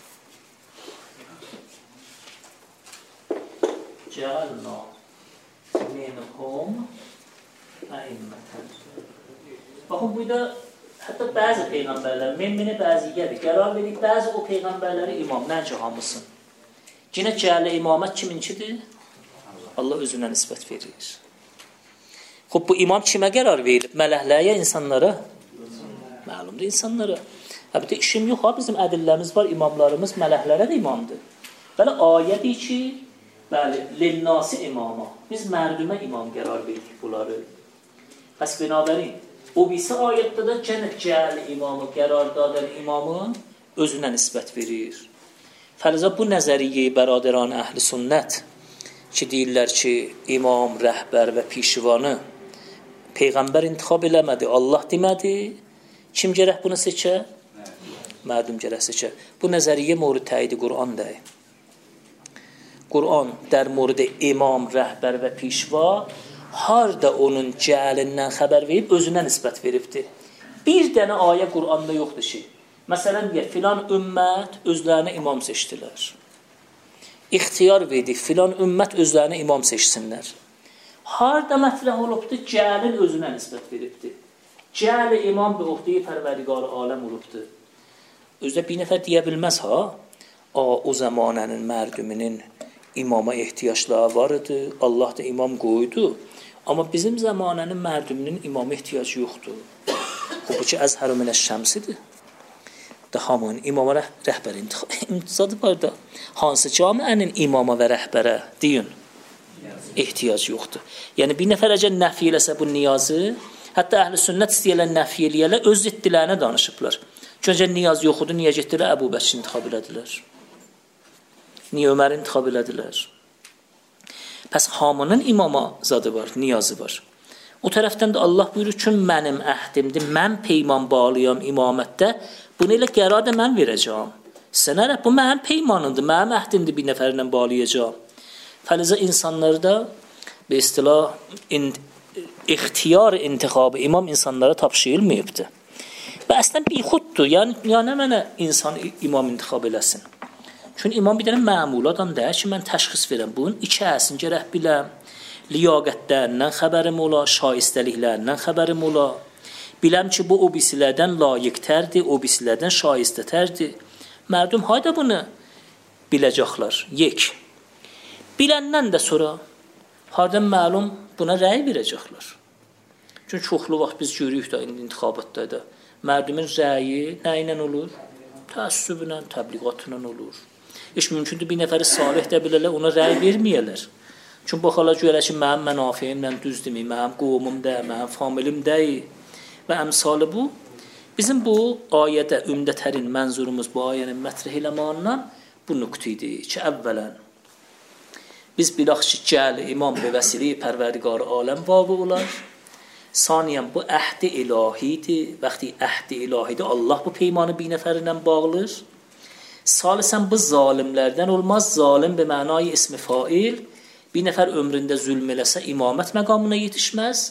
Cəəlna minhum əimmətən. Baxın, burada hətta bəzi peyğəmbərlər, min-mini bəziyyədir. Qərar verir, bəzi o peyğəmbərləri imam, nəncə hamısın. Yenə cəli imamət kiminkidir? Allah özünə nisbət verir. Xob, bu imam kimə qərar verir? Mələhləyə, insanlara? Məlumdur, insanlara. Həbətə işim yox, ha, bizim ədilləmiz var, imamlarımız mələhlərə də imamdır. Bəli, ayədir ki, bəli, linnası imama. Biz mərdümə imam qərar verdik bunları. Bəs binabərin, o birisi ayətdə də cənət cəli imamı, qərardadır imamın özünə nisbət verir. Fəliza bu nəzəriyyə bəradəran əhl-i sünnət ki, deyirlər ki, imam, rəhbər və pişivanı Peyğəmbər intixab eləmədi, Allah demədi. Kim gərək bunu seçə? Mərdum gərək seçə. Bu nəzəriyyə mövrid təyidi Qur'andır. Qur'an dər mövrid imam, rəhbər və pişva harda onun cəhəlindən xəbər verib, özünə nisbət veribdir. Bir dənə ayə Qur'anda yoxdur ki, məsələn, deyək, filan ümmət özlərinə imam seçdilər. İxtiyar verdik, filan ümmət özlərinə imam seçsinlər. Harda mətrəh olubdur, cəhəlin özünə nisbət veribdir. Cəhəli imam bir oxdiyi pərvərdigarı aləm olubdur. Özdə bir nəfər deyə bilməz, ha? A, o zamanənin mərdümünün imama ehtiyacları var idi. Allah da imam qoydu. Amma bizim zamanənin mərduminin imama ehtiyacı yoxdur. Bu ki əzhəru minəş-şəmsidir. Da hamının imama rəh rəhbər imtizadı var da. Hansı camiənin imama və rəhbərə deyin ehtiyac yoxdur. Yəni bir nəfər əgər nəfi eləsə bu niyazı, hətta əhl-i sünnət istəyirlər nəfi eləyərlər, öz ziddilərinə danışıblar. Çünki niyaz yoxudur, niyə getdilər Əbu Bəkr intikhab elədilər? Niyə Ömər intikhab elədilər? Pəs hamının imama zadı var, niyazı var. O tərəfdən də Allah buyurur ki, mənim əhdimdir, mən peyman bağlayam imamətdə, bunu elə qərar da mən verəcəm. Sənə rəb, bu mənim peymanımdır, mənim əhdimdir bir nəfərlə bağlayacağım. Fəlizə insanlarda bir istilah in, ixtiyar intixabı imam insanlara tapşırılmayıbdır. Və əslən bixuddur, yəni, yəni mənə insan imam intixab eləsin. Çünki imam bir dənə məmul adam deyir ki, mən təşxis verəm, bunun iki əsin gərək biləm, liyaqətlərindən xəbərim ola, şaistəliklərindən xəbərim ola, biləm ki, bu o birisilərdən layiqtərdir, o birisilərdən şaistətərdir. Mərdum hayda bunu biləcəklər, yek. Biləndən də sonra hardan məlum buna rəy verəcəklər. Çünki çoxlu vaxt biz görürük də intixabatda da mərdumun rəyi nə ilə olur? Təəssüblə, təbliğatla olur. Heç mümkündür bir nəfəri salih də bilərlər, ona rəy verməyərlər. Çünki baxarlar görər ki, mənim mənafeyimlə düzdürmü, mənim qovumum də, mənim familim deyil və əmsalı bu. Bizim bu ayədə ümdətərin mənzurumuz bu ayənin mətrəh eləmanından bu nöqtə idi ki, əvvələn biz bilaq ki, gəl imam be vəsilə pərverdigar aləm vaqe olar. Saniyən bu əhd-i ilahidir. Vəqti əhd-i ilahidir, Allah bu peymanı bir nəfərlə bağlır. Salisən bu zalimlərdən olmaz. Zalim be mənayı ismi fail. Bir nəfər ömründə zülm eləsə imamət məqamına yetişməz.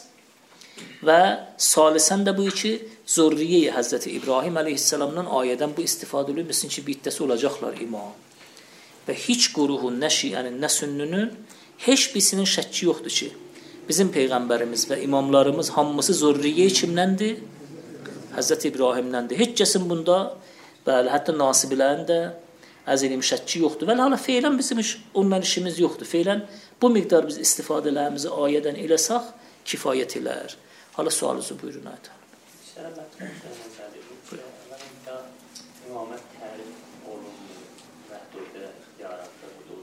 Və salisən də bu iki zürriyə Həzrəti İbrahim əleyhissalamdan ayədən bu istifadə olunur. Məsələn ki, bittəsi olacaqlar imam. Və heç qurğun, nə şiənin, nə sünnünün heç birisinin şəkki yoxdur ki, bizim Peyğəmbərimiz və imamlarımız hamısı zürriyə kimdəndir? Həzrəti İbrahimdəndir. Heç kəsin bunda, bəli, hətta nasibilərin də əzilim şəkki yoxdur. Vəli hala feylən bizim iş, ondan işimiz yoxdur. Feylən bu miqdar biz istifadələrimizi ayədən eləsək, kifayət elər. Hala sualınızı buyurun, ayət. İmamət tərif olunmuyor. Məhduddə ixtiyaratda hudud.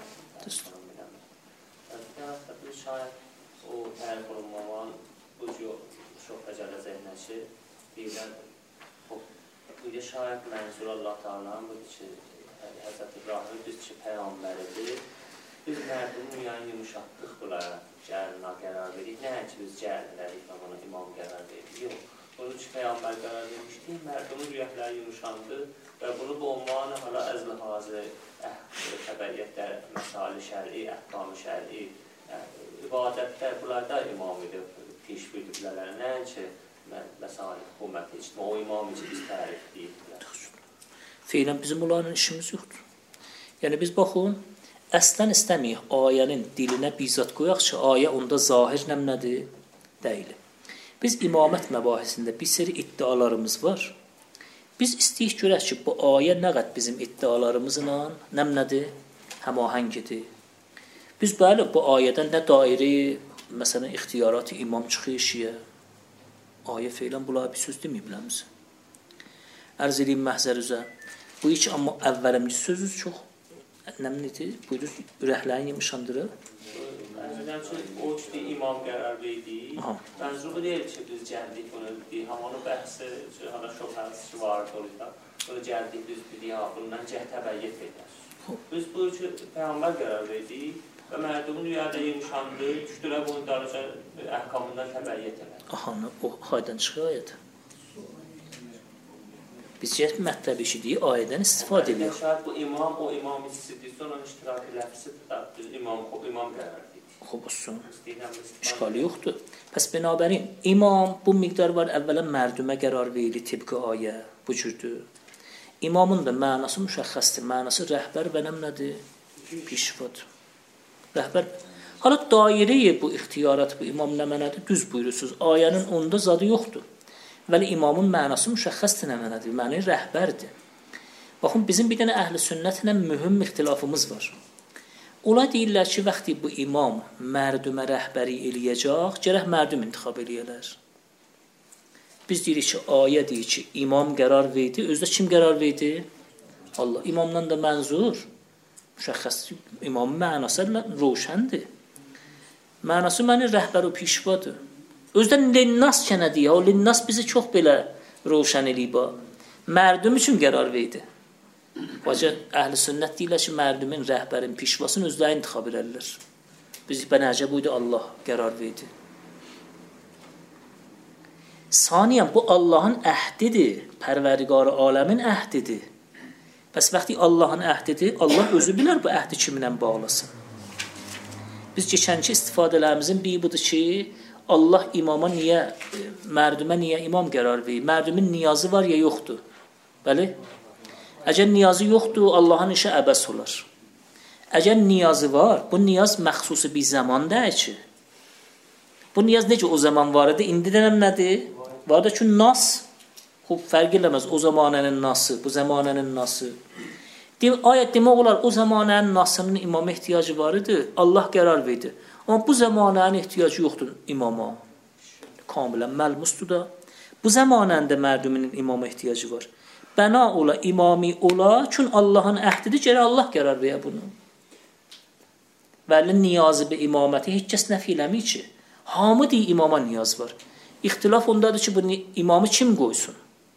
Bir şayət o tərif olunmaman bu çox əcələ zəhnəşi birdən bu ya şayət mənzur Allah Teala'nın budur ki, Həzrət İbrahim biz ki, peyğəmbəridir. Biz mərdumun yəni yumuşatdıq bunlara, gəlinə qərar verik. Nə ki, biz gəlinlərik və buna imam qərar verik. Yox, bunu ki, peyğəmbər qərar vermişdik, mərdumun rüyətləri yumuşandı və bunu bu onlarla hala əzli hazı təbəiyyətlər, məsali şəri, əhkamı şəri, ibadətlər, bunlarda imam edib, piş bildirlər. Nə ki, məsali hükümət içdi, o imam için biz tərif deyiblər. Feylən bizim onların işimiz yoxdur. Yəni biz baxın, əslən istəməyik ayənin dilinə bizzat qoyaq ki, ayə onda zahir nəmnədir? Deyil. Biz imamət məbahisində bir seri iddialarımız var. Biz istəyik görək ki, bu ayə nə qəd bizim iddialarımızla nəmnədir? Həmahəngidir. Biz bəli, bu ayədən nə dairi, məsələn, ixtiyaratı imam çıxır işiyə. Ayə feylən bunlar bir söz deməyibləmiz. Ərz edeyim məhzər üzə. Bu iki amma əvvəlimci sözü çox nəmlidir. Buyuruz, ürəklərini yımışandırır. Əzələm ki, o ki, imam qərar verdi. Mənzuru deyil ki, biz gəldik bunu dedik. Hamanı bəhsi, hala şöbhəsi vardı orada. Bunu gəldik, biz dedik, ha, bundan cəhd təbəyyət edər. Biz bu ki, peyğəmbər qərar verdik və mərdumun rüyada yımışandı, düşdülər bunu darıca əhkamından təbəyyət edər. Aha, o haydan çıxır ayət. Biz cəhət mətləb işi deyik, ayədən istifadə edilir. Şayət bu imam, o imam istəyirsə, onun iştirakı ləfisidir, biz imam, imam qərar dedik. Xob olsun, işğalı yoxdur. Pəs binabərin, imam bu miqdar var, əvvələn mərdümə qərar verilir, tibqi ayə, bu cürdür. İmamın da mənası müşəxxəsdir, mənası rəhbər və nəmnədir? Pişvad. Rəhbər. Hala dairəyə bu ixtiyarat, bu imam nə mənədir? Düz buyurursunuz, ayənin onda zadı yoxdur. Vəli imamın mənası müşəxxəsdir nə mənədir? Məni rəhbərdir. Baxın, bizim bir dənə əhl-i sünnətlə mühüm ixtilafımız var. Ola deyirlər ki, vaxtı bu imam mərdümə rəhbəri eləyəcək, gərək mərdüm intikhab eləyələr. Biz deyirik ki, ayə deyir ki, imam qərar verdi. Özdə kim qərar verdi? Allah. İmamdan da mənzur, müşəxəs imamın mənası roşəndir. Mənası məni rəhbər və pişvadır. Özdə linnas kənədir ya, o linnas bizi çox belə roşən eləyib. Mərdüm üçün qərar verdi. Bacı, əhl-i sünnət deyirlər ki, mərdumin, rəhbərin, pişvasını özləri intikhab edərlər. Biz bənəcə buydu, Allah qərar verdi. Saniyən, bu Allahın əhdidir, pərvərdigarı aləmin əhdidir. Bəs vaxtı Allahın əhdidir, Allah özü bilər bu əhdi kiminlə bağlasın. Biz keçənki istifadələrimizin biri budur ki, Allah imama niyə, mərdümə niyə imam qərar verir? Mərdümin niyazı var ya yoxdur. Bəli? Əgər niyazı yoxdur, Allahın işi əbəs olar. Əgər niyazı var, bu niyaz məxsusi bir zaman deyil ki. Bu niyaz necə o zaman var idi? İndi dənəm nədir? Var da ki, nas, xub, fərq eləməz o zamanənin nası, bu zamanənin nası. Ayət demək olar, o zamanənin nasının imama ehtiyacı var idi, Allah qərar verdi. Amma bu zamanənin ehtiyacı yoxdur imama. Kamilən məlmusdur da. Bu zamanəndə mərdüminin imama ehtiyacı var. Bəna ola, imami ola, çün Allahın əhdidir, gərək Allah qərar verir bunu. Vəli niyazı bir imaməti heç kəs nəfi eləmir ki. Hamı deyir, imama niyaz var. İxtilaf ondadır ki, bu imamı kim qoysun?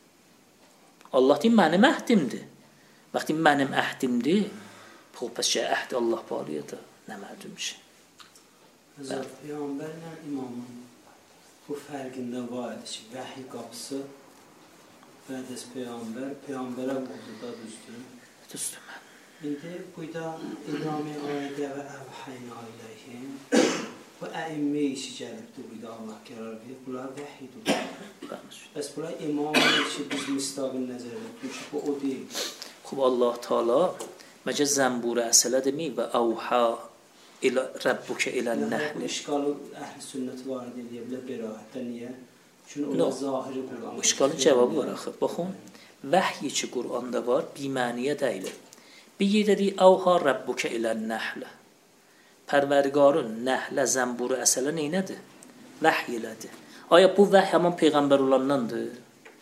Allah deyir, mənim əhdimdir. Vaxtı mənim əhdimdir, pəs ki, əhdi Allah bağlıyadır, nə mərdüm ki. Həzrət, Peyyambərlə imamın bu fərqində var idi ki, vəhiy qapısı Bərdəs Peyyambər, Peyyambərə vurdu da düzdür. Düzdür mən. İndi buyda İlhami ayədə və əvhəyni aleyhim bu əimmə işi gəlibdir, buyda Allah qərar verir. Bunlar vəhiyydir. Bəs bunlar imamın ki, biz müstaqil nəzərdə tutuyor ki, bu o deyil. Xub, Allah Teala məcə zəmbura əsələ deməyib və əvhə ilə Rəbbukə ilə nəhli. İşqalı əhl-i sünnət var deyə bilər berahətdə niyə? Çünki o zahiri Qur'an. Bu işqalın cavabı var axı. Baxın, vəhiy ki Qur'anda var, biməniyə deyilir. Bir yerdə deyir, əvhə Rəbbukə ilə nəhlə. Pərvərdigarın nəhlə, zəmburu əsələ neynədir? Vəhiy elədir. Aya bu vəhiy həman Peyğəmbər olandandır?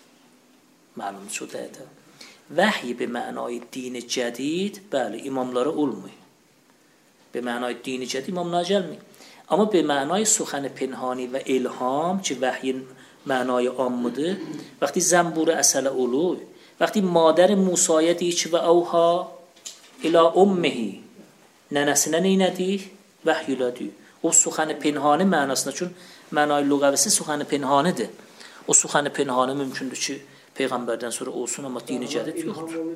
Məlum şu deyədir. Vəhiy bir mənayı dini cədid, bəli, imamlara olmuyor. Bir mənayı dini cədid imamlara gəlmir. Amma bir mənayı suxəni pinhani və ilham ki, vəhyin mənayı ammıdır. Vəqti zəmburu əsələ olur. Vəqti madər Musaya deyir ki, və əvha ilə ummihi. Nənəsinə neynədir? Vəhiy elədir. O suxəni pinhani mənasına, çün mənayı lüğəvisi suxəni pinhanidir. O suxəni pinhani mümkündür ki, Peyğəmbərdən sonra olsun, amma dini cədid yoxdur.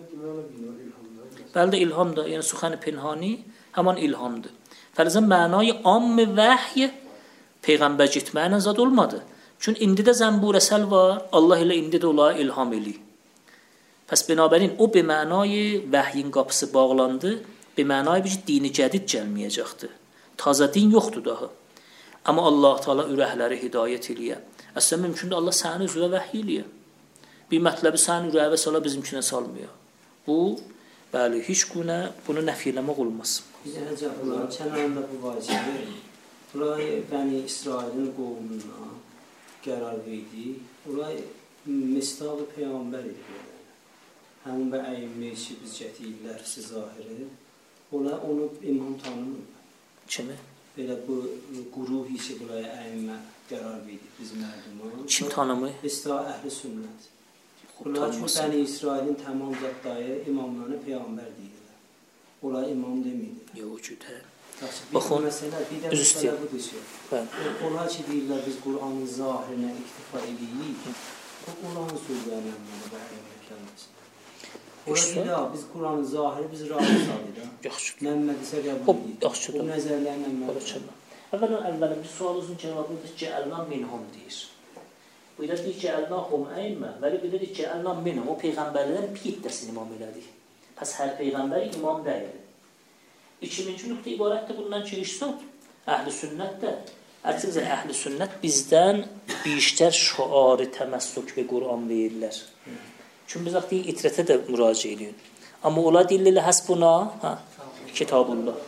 Bəli də ilham da, yəni suxəni pinhani həman ilhamdır. Fəlizən mənayı am-ı vəhiy Peyğəmbər getməklə zad olmadı. Çünki indi də zəmbur əsəl var, Allah ilə indi də ola ilham eləyir. Pəs binabərin o bir mənayı vəhyin qapısı bağlandı, bir mənayı bir dini cədid gəlməyəcəkdir. Taza din yoxdur daha. Amma Allah Teala ürəkləri hidayət eləyə. Əslən mümkündür Allah səni üzrə vəhiy eləyə. Bir mətləbi sənin ürəyə sala bizimkinə salmıyor. Bu, bəli, heç günə bunu nəfi eləmək olmaz. Bizəcə, bunların kənarında bu vacibdir. Burayı Bəni İsrailin qovumuna qərar verdi. Burayı Mistaq-ı Peyyambər edir. Həmin bə əyimmə işi biz gətirilər, siz zahiri. Onlar onu imam tanımır. Kimi? Belə bu quruh işi buraya əyimmə qərar verdi bizim ərdimə. Kim tanımır? Mistaq əhl-i sünnət. Bunlar ki, Bəni İsrailin təmam zətdayı imamlarını Peyyambər deyirlər. Onlar imam deməyir. Yox, cüdə. Baxın, bir də məsələ budur ki, onlar ki, deyirlər biz Qur'anın zahirinə iktifa edirik, o Qur'anın sözlərlə mənə və əyməkləməsin. Onlar deyirlər, biz Qur'anın zahiri, biz razı sadıqdır. Yaxşı. Məmməd isə qəbul edir. Yaxşı. O nəzərlərlə məmməd. Əvvələn, əvvələn bir sualınızın cavabıdır ki, əlna minhum deyir. Bu da deyir ki, əlnahum əymə, vəli bir də deyir ki, əlnah minhum, o Peyğəmbərlərdən bir hiddəsini imam elədik. Pəs hər Peyğəmbər imam deyildir. İkinci nöqtə ibarətdir bundan ki, işsat, əhl-i sünnətdə. Ərçimizə, əhl-i sünnət bizdən biştər şuarı təməssük və Qur'an verirlər. Çünki biz vaxtı itrətə də müraciə ediyor. Amma ola deyirlər, həsbuna, hə, kitabullah.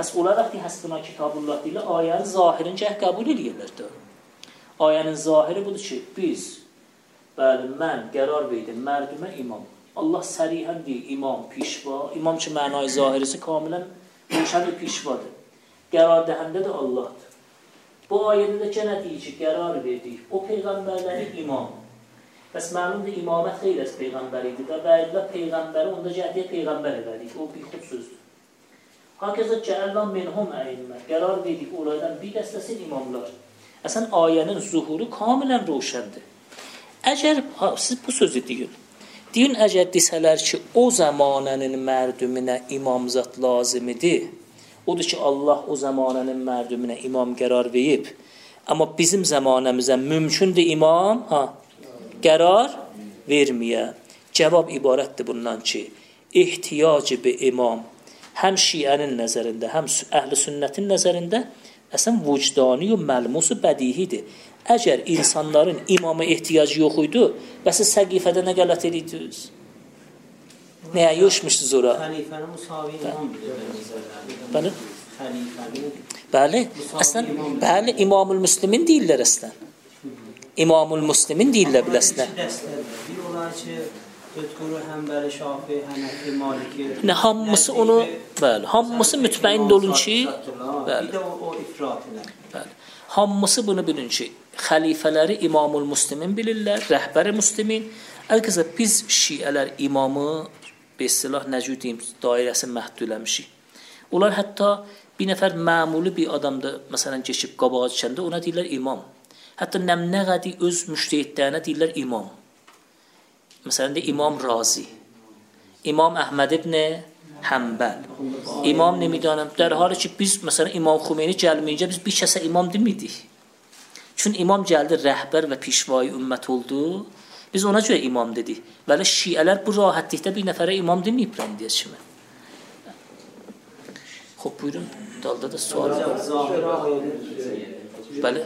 Pəs onlar vaxtı həsbuna kitabullah deyirlər, ayənin zahirin cəh qəbul edirlər də. Ayənin zahiri budur ki, biz, bəli, mən qərar verdim, mərdümə imam. Allah sərihən deyir, imam, pişva. İmam ki, mənay zahirisi kamilən roşən pişvadır. Qərar dəhəndə də Allahdır. Bu ayədə də gənə deyir ki, qərar verdik. O peyğəmbərləri imam. Bəs məlumdur, imamət xeyr az peyğəmbər idi də və elə peyğəmbəri onda cəhdiyə peyğəmbər edədik. O bir xud sözdür. Hakeza cəəllan menhum əynimə. Qərar verdik, oradan bir dəstəsin imamlar. Əsən ayənin zuhuru kamilən roşəndir. Əgər, ha, siz bu sözü deyin. Deyin, əgər desələr ki, o zamanənin mərdümünə imamzat lazimidir. Odur ki, Allah o zamanənin mərdümünə imam qərar verib. Amma bizim zamanəmizə mümkündür imam, ha, qərar verməyə. Cavab ibarətdir bundan ki, ihtiyacı bir imam həm şiənin nəzərində, həm əhl-i sünnətin nəzərində əsən vicdani və məlmus və bədihidir. Əgər insanların imama ehtiyacı yox idi, bəs səqifədə nə qələt edirdiniz? Nəyə yoxmuşsunuz ora? Xəlifəni musavi imamdır. Bəli. Xəlifəni. Bəli. Əslən, bəli, İmamul Müslimin deyirlər əslən. İmamul Müslimin deyirlər biləsən. Bir olay ki, Ötkuru Həmbəli, Şafi, Hənəfi, Maliki. Nə hamısı onu, bəli, hamısı mütməin olun ki, bəli. Bir də o, o ifrat ilə. Bəli. Hamısı bunu bilin ki, xəlifələri İmamul Müslimin bilirlər, rəhbəri Müslimin. Əlbəttə biz şiələr imamı be istilah necə deyim, dairəsi məhdudləmişik. Onlar hətta bir nəfər məmuli bir adamda məsələn keçib qabağa düşəndə ona deyirlər imam. Hətta nə qədi öz müştəhidlərinə deyirlər imam. Məsələn də İmam Razi, İmam Əhməd ibn Həmbəl, İmam nemidanım, در حالی ki biz məsələn İmam Xümeyni gəlməyincə biz bir kəsə imam demirdik. Çünki imam gəldi, rəhbər və pişvai ümmət oldu. Biz ona görə imam dedik. Vəli şiələr bu rahatlıqda bir nəfərə imam deməyiblər deyə kimi. Xoş buyurun, dalda da sual var. Bəli.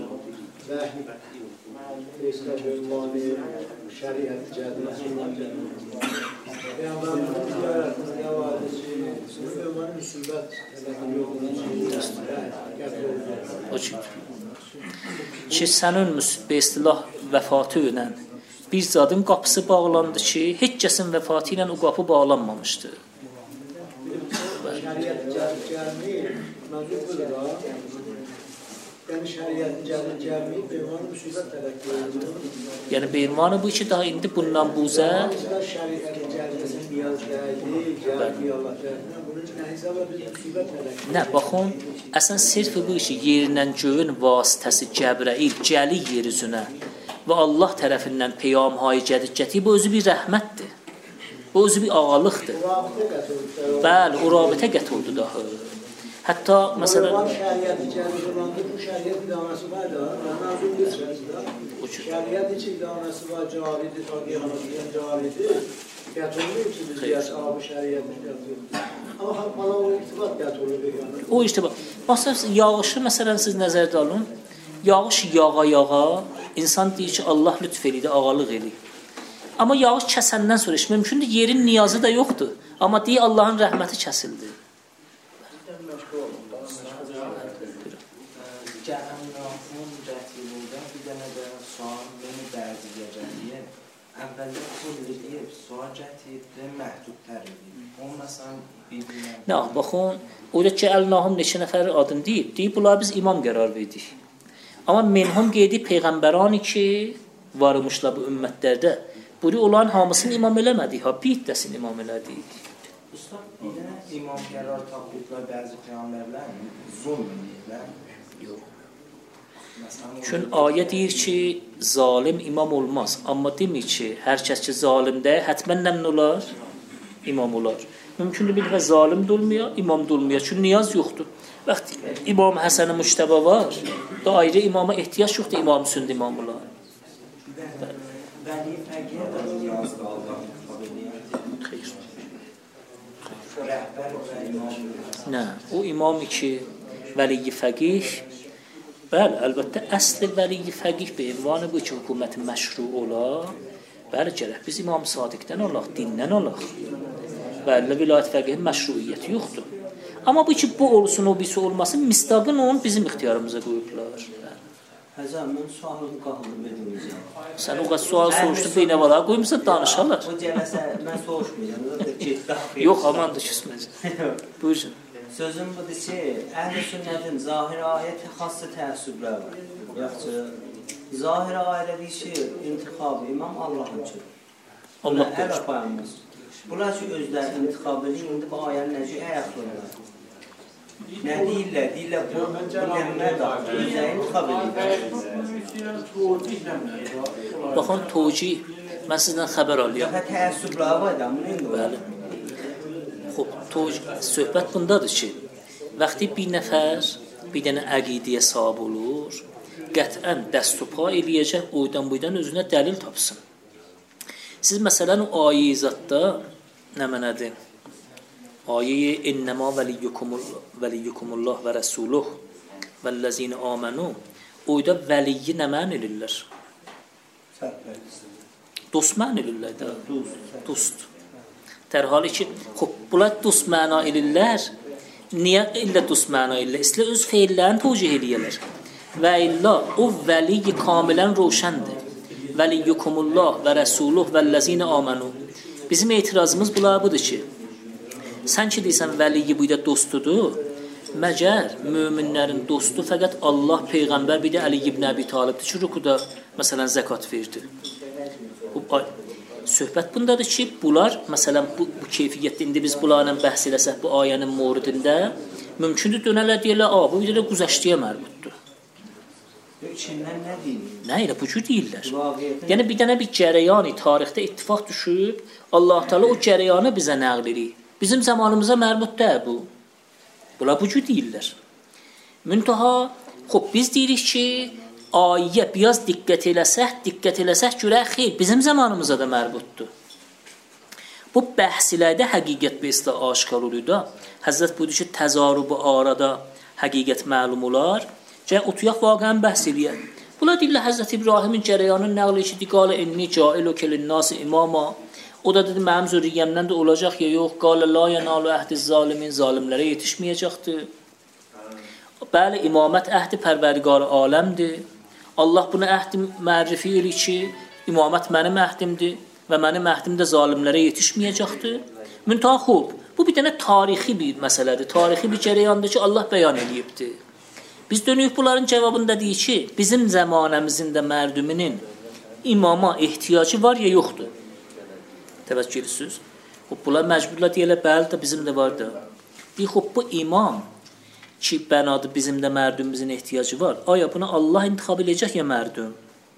Şəriət cədvəsi Peyğəmbərin ziyarətinin nəvazisi Ömər müsibət O ki, sənin be istilah vəfatı ilə bir zadın qapısı bağlandı ki, heç kəsin vəfatı ilə o qapı bağlanmamışdı. Şəriət cədvəsi məzul budur da yəni şəriətin cədvəsi cəmi Peyğəmbərin müsibət tərəqqi oldu. Yəni beymanı bu ki, daha indi bundan buzə şəriətin cədvəsi niyaz gəldi, gəldi Allah tərəfindən. Bunun nə hesabla biz müsibət tərəqqi. Nə, baxın, əsən sirf bu ki, yerindən göyün vasitəsi Cəbrail gəli yer üzünə və Allah tərəfindən peyğəmbər gətirəcəyi bu özü bir rəhmətdir. Bu özü bir ağalıqdır. Bəli, o rabitə qət oldu daha. Hətta məsələn şəriət cəmi olanda bu şəriət idarəsi var da, məzun deyilsiniz da. Şəriət için idarəsi var, cavabıdır, taqiyyəməsindən cavabıdır. Gətirilmir ki, biz yasabı şəriətin gətirilmir. Amma bana o irtibat gətirilmir yəni. O irtibat. Məsələn, yağışı məsələn siz nəzərdə alın. Yağış yağa-yağa, insan deyir ki, Allah lütf eləyir, ağalıq eləyir. Amma yağış kəsəndən sonra iş mümkündür, yerin niyazı da yoxdur. Amma deyir, Allahın rəhməti kəsildi. Cəhənnəmin rətilində bir dənə də sual beni dərdiyyəcəliyə əvvəldə qul edib, sual gətirdi, məhdudtər edib. O məsələn bir-birinə... Nə, baxın, orada ki, Əl-Nahum neçə nəfəri adını deyib, deyib, bunlar biz imam qərar verdik. Amma menhum qeydi Peyğəmbərani ki, varmışlar bu ümmətlərdə, bunu olan hamısını imam eləmədik, ha, bir dəsin imam elədik. Usta, bir dənə imam qərar tapdıqlar bəzi peyğəmbərlər zulm edirlər. Yox. Çün ayə deyir ki, zalim imam olmaz. Amma demir ki, hər kəs ki zalimdə, hətmən nəmin olar? İmam olar. Mümkündür bir və zalim də olmuyor, imam da olmuyor. Çünki niyaz yoxdur. Vaxt İmam Həsən-i Müştəbə var, da ayrı imama ehtiyac yoxdur, imam sünd imam olar. Vəli fəqiyyə də niyazdır Allah'ın kabiniyyə. Xeyr. Rəhbər və imam. Nə, o imam ki, vəli fəqih, bəli, əlbəttə, əsl vəli fəqih bir ünvanı bu ki, hökumətin məşru olar. Bəli, gərək biz İmam Sadiqdən olaq, dindən olaq. Bəli, vilayət fəqihin məşruiyyəti yoxdur. Amma bu ki, bu olsun, o birisi olmasın, misdaqın onun bizim ixtiyarımıza qoyublar. Həzər, mən sualını qaldım edilməyəcəm. Sən o qədər sual soruşdun, beynə vala qoymuşsan, danışarlar. O cələsə, mən soruşmayacam. Yox, amandır, küsməyəcəm. Buyursun. Sözüm budur ki, əhl-i sünnətin zahir ayət xassı təəssüblər var. Yaxşı, zahir ayədə bir şey, intiqabı, imam Allah'ın üçün. Allah qoyur. Ərəb Bunlar ki, özləri intiqab edir, indi bu ayənin necə ayaqlanır? Nə deyirlər? Deyirlər, bu nəmlər daxil, özləri intiqab edir. Baxın, tövcih, mən sizdən xəbər alıyorum. Yaxə təəssüblər var da, bunu indi var. Bəli. Xob, tövcih, söhbət bundadır ki, vaxtı bir nəfər bir dənə əqidəyə sahib olur, qətən dəstupa eləyəcək, oydan buydan özünə dəlil tapsın. Siz məsələn o ayə-i izadda nə mənədir? Ayə-i innəmə vəliyyukumullah və rəsuluh vəlləzinə amanu. Oyda vəliyyi nə mən edirlər? Dost mən edirlər də. Dost. Tərhali ki, xub, bunlar dost məna edirlər. Niyə illə dost məna edirlər? İslə öz feillərini tövcih edirlər. Və illa o vəliyyi kamilən roşəndir. Vəliyyukumullah və rəsuluh vəlləzinə amanu. Bizim etirazımız bunlar budur ki, sən ki deyirsən vəliyyi bu da dostudur, məgər möminlərin dostu fəqət Allah, Peyğəmbər, bir də Əli ibn Əbi Talibdir ki, rükuda məsələn zəkat verdi. Bu, söhbət bundadır ki, bunlar, məsələn bu, bu keyfiyyətdə indi biz bunlarla bəhs eləsək bu ayənin moridində, mümkündür dönələr deyirlər, a, bu bir də güzəştiyə mərbuddur. İçindən nə deyil? Nə elə, bu cür deyirlər. Yəni, bir dənə bir cərəyani tarixdə ittifaq düşüb, Allah Teala o cərəyanı bizə nəql edir. Bizim zamanımıza mərbud deyil bu. Bunlar bu cür deyirlər. Müntaha, xub, biz deyirik ki, ayə biraz diqqət eləsək, diqqət eləsək görək, xeyr, bizim zamanımıza da mərbuddur. Bu bəhsilərdə həqiqət bir islah aşkar olur da, Həzrət buyurdu ki, təzarubu arada həqiqət məlum olar, Cəyə otuyaq vaqəən bəhs eləyək. Bunlar deyirlər, Həzrət İbrahimin cərəyanın nəql eşidi, qalə inni cailu kelinnası imama. O da dedi, mənim zürriyyəmdən də olacaq ya yox, qalə la yanalu əhdi zalimin, zalimlərə yetişməyəcəkdir. Bəli, imamət əhdi pərvərdigarı aləmdir. Allah bunu əhdi mərrifi eləyir ki, imamət mənim əhdimdir və mənim əhdim də zalimlərə yetişməyəcəkdir. Müntaha xub, bu bir dənə tarixi bir məsələdir, tarixi bir cərəyandır ki, Allah bəyan eləyibdir. Biz dönüyük bunların cavabında deyik ki, bizim zəmanəmizin də mərduminin imama ehtiyacı var ya yoxdur. Təvəkkül edirsiniz. Xub, bunlar məcburlar deyirlər, bəli də bizim də var da. Deyik, xub, bu imam ki, bənadır bizim də mərdumimizin ehtiyacı var. Aya buna Allah intixab edəcək ya mərdum?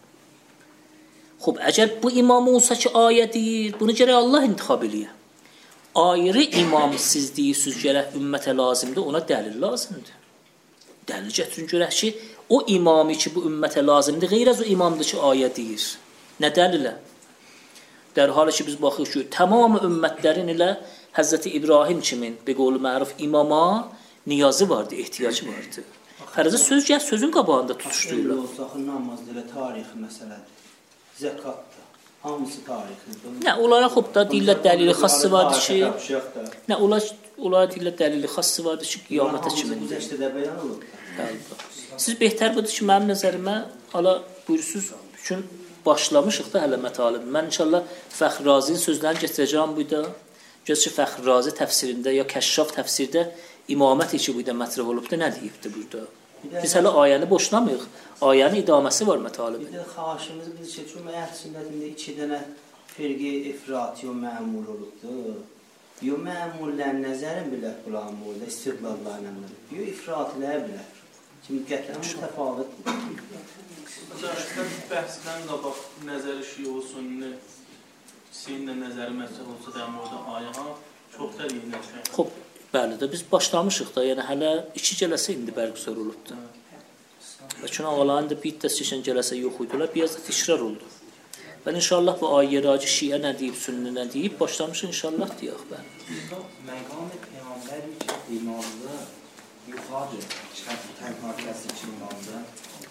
Xub, əgər bu imam olsa ki, ayə deyir, bunu gərək Allah intixab eləyir. Ayrı imam siz deyirsiniz, gərək ümmətə lazımdır, ona dəlil lazımdır. Dəlil gətirin görək ki, o imamı ki, bu ümmətə lazımdır, qeyr az o imamdır ki, ayə deyir. Nə dəlilə? Dərhalı ki, biz baxıq ki, tamamı ümmətlərin ilə Həzrəti İbrahim kimin, bir qolu məruf imama niyazı vardı, ehtiyacı vardı. Fərəzə söz gəl, sözün qabağında tutuşdururlar. Olsaq, namazdır və tarixi məsələdir. Zəkatdır. Hamısı tarixlidir. Nə, onlara xub da deyirlər dəlili xassı vardır ki, nə, onlara deyirlər dəlili xassı vardır ki, qiyamətə kimin. Güzəştədə bəyan olur. Siz behter budur ki, mənim nəzərimə ala buyursuz üçün başlamışıq da hələ mətalib. Mən inşallah Fəxr Razinin sözlərini getirəcəm buyda. Göz ki, Fəxr Razi təfsirində ya Kəşşaf təfsirdə imamət iki buyda mətrəf olubdur, nə deyibdir burada? Biz hələ ayəni boşlamayıq. Ayənin idaməsi var mətalibin. Bir də xaşımız biz ki, çünki əhl sünnətində iki dənə firqi ifrat yo məmul olubdur. Yo məmullərin nəzərin bilək bulan burada, istiqlallarla bilək. Yo ifratilər bilək. Şimdi qətlən mütəfavitdir. Məsələn, bəhsdən qabaq nəzəri şiə olsun, senin də nəzəri məsəl olsa da orada ayəha çox da deyiləcək. Xob, bəli də biz başlamışıq da, yəni hələ iki gələsə indi bərqüsar olubdur. Və çünki ağaların da bir də seçən gələsə yox idilər, biraz da tişrar oldu. Və inşallah bu ayyə racı şiə nə deyib, sünni nə deyib, başlamışıq inşallah deyək bəli. Məqam Peyğəmbər imamda yuxarıdır, tənha kəsi ki imamda.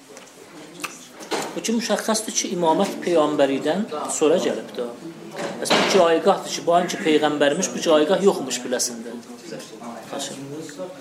Bu ki, müşəxxəsdir ki, imamət Peyğəmbəridən sonra gəlib də. Bəs bu caygahdır ki, bu anki Peyğəmbərmiş, bu caygah yoxmuş biləsində.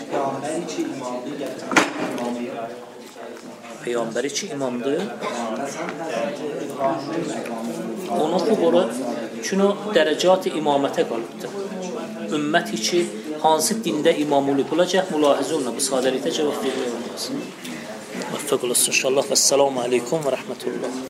Peyğəmbəri ki imamdır, gətirən imamı. Peyğəmbəri ki imamdır. Məsələn, Həzrəti İbrahimin məqamı. Onu xub ora çünki dərəcat imamətə qalıbdır. Ümməti ki hansı dində imam olub olacaq mülahizə olunur. Bu sadəlikdə cavab vermək olmaz. Vəffəq olasın inşallah. Vəssalamu aleykum və rəhmətullah.